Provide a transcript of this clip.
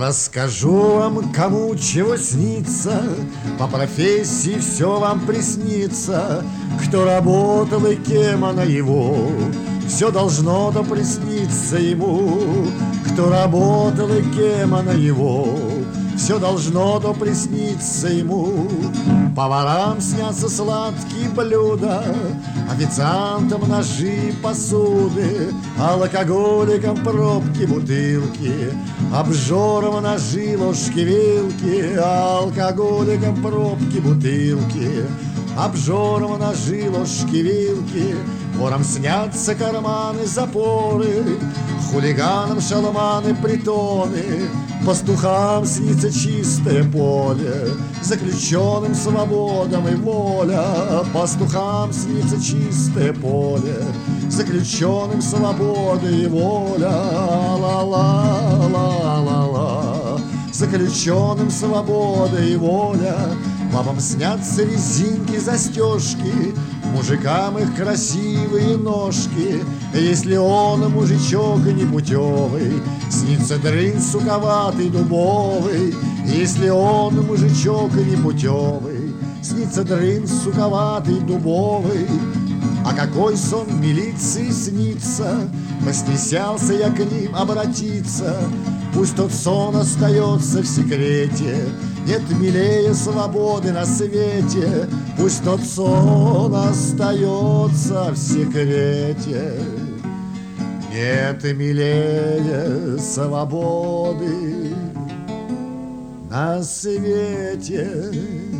Расскажу вам, кому чего снится, по профессии все вам приснится. Кто работал и кем она его, все должно-то присниться ему. Кто работал и кем она его, все должно-то присниться ему. Поварам снятся сладкие блюда, официантам ножи и посуды, алкоголикам пробки, бутылки, обжорам ножи, ложки, вилки, алкоголикам пробки, бутылки, обжорам ножи, ложки, вилки. Ворам снятся карманы, запоры, хулиганам шалманы, притоны. Пастухам снится чистое поле, заключенным свободом и воля. Пастухам снится чистое поле, заключенным свобода и воля. Ла-ла-ла-ла-ла-ла, заключенным свобода и воля. Бабам снятся резинки, застежки, мужикам их красивые ножки. Если он мужичок непутевый, снится дрын суковатый дубовый. Если он мужичок непутевый, снится дрын суковатый дубовый. А какой сон милиции снится, постеснялся я к ним обратиться. Пусть тот сон остается в секрете, нет милее свободы на свете. Пусть тот сон остается в секрете, нет милее свободы на свете.